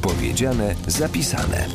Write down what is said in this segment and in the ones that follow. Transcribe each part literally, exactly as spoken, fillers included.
Powiedziane, zapisane.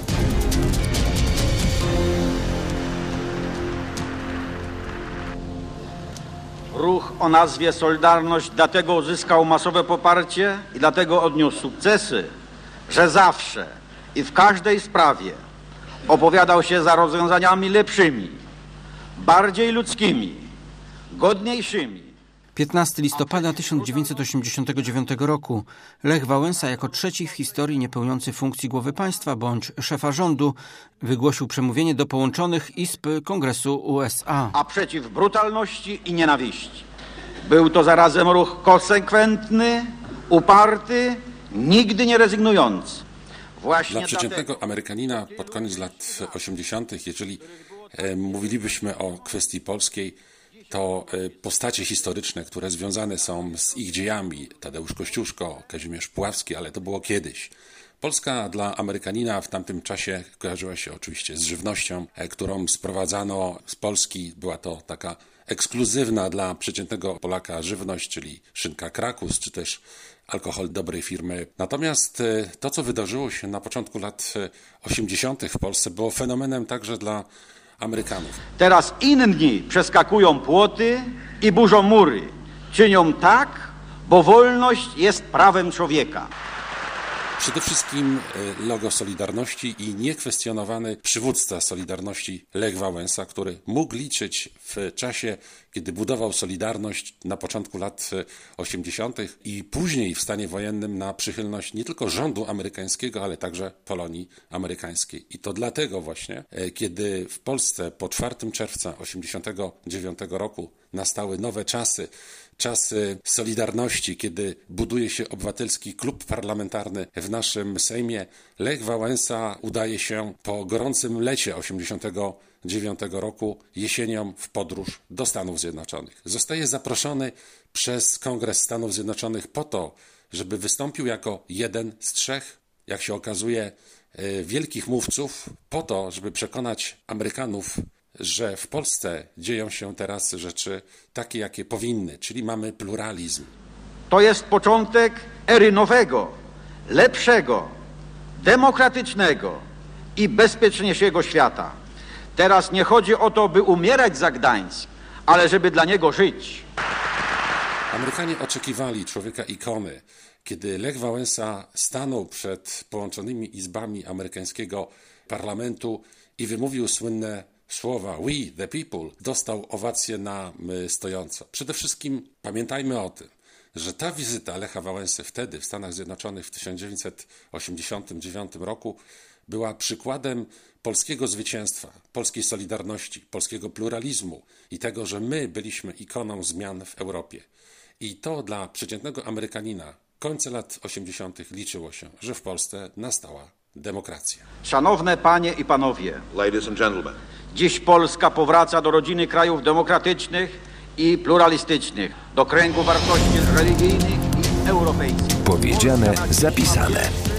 Ruch o nazwie Solidarność dlatego uzyskał masowe poparcie i dlatego odniósł sukcesy, że zawsze i w każdej sprawie opowiadał się za rozwiązaniami lepszymi, bardziej ludzkimi, godniejszymi. piętnastego listopada tysiąc dziewięćset osiemdziesiątego dziewiątego roku Lech Wałęsa jako trzeci w historii niepełniący funkcji głowy państwa bądź szefa rządu wygłosił przemówienie do połączonych izb Kongresu U S A. A przeciw brutalności i nienawiści. Był to zarazem ruch konsekwentny, uparty, nigdy nie rezygnujący. Właśnie Dla przeciętnego dlatego... Amerykanina pod koniec lat osiemdziesiątych, jeżeli e, mówilibyśmy o kwestii polskiej, to postacie historyczne, które związane są z ich dziejami, Tadeusz Kościuszko, Kazimierz Puławski, ale to było kiedyś. Polska dla Amerykanina w tamtym czasie kojarzyła się oczywiście z żywnością, którą sprowadzano z Polski. Była to taka ekskluzywna dla przeciętnego Polaka żywność, czyli szynka Krakus, czy też alkohol dobrej firmy. Natomiast to, co wydarzyło się na początku lat osiemdziesiątych w Polsce, było fenomenem także dla Amerykanów. Teraz inni przeskakują płoty i burzą mury. Czynią tak, bo wolność jest prawem człowieka. Przede wszystkim logo Solidarności i niekwestionowany przywódca Solidarności Lech Wałęsa, który mógł liczyć w czasie, kiedy budował Solidarność na początku lat osiemdziesiątych i później w stanie wojennym na przychylność nie tylko rządu amerykańskiego, ale także Polonii amerykańskiej. I to dlatego właśnie, kiedy w Polsce po czwartego czerwca osiemdziesiątego dziewiątego roku nastały nowe czasy, czasy Solidarności, kiedy buduje się obywatelski klub parlamentarny w naszym Sejmie, Lech Wałęsa udaje się po gorącym lecie osiemdziesiątego dziewiątego roku jesienią w podróż do Stanów Zjednoczonych. Zostaje zaproszony przez Kongres Stanów Zjednoczonych po to, żeby wystąpił jako jeden z trzech, jak się okazuje, wielkich mówców, po to, żeby przekonać Amerykanów, że w Polsce dzieją się teraz rzeczy takie, jakie powinny, czyli mamy pluralizm. To jest początek ery nowego, lepszego, demokratycznego i bezpieczniejszego świata. Teraz nie chodzi o to, by umierać za Gdańsk, ale żeby dla niego żyć. Amerykanie oczekiwali człowieka ikony. Kiedy Lech Wałęsa stanął przed połączonymi izbami amerykańskiego parlamentu i wymówił słynne słowa "We, the people", dostał owację na stojąco. Przede wszystkim pamiętajmy o tym, że ta wizyta Lecha Wałęsy wtedy w Stanach Zjednoczonych w tysiąc dziewięćset osiemdziesiątym dziewiątym roku była przykładem polskiego zwycięstwa, polskiej solidarności, polskiego pluralizmu i tego, że my byliśmy ikoną zmian w Europie. I to dla przeciętnego Amerykanina końca lat osiemdziesiątych liczyło się, że w Polsce nastała demokracja. Szanowne panie i panowie, ladies and gentlemen, dziś Polska powraca do rodziny krajów demokratycznych i pluralistycznych, do kręgu wartości religijnych i europejskich. Powiedziane, zapisane.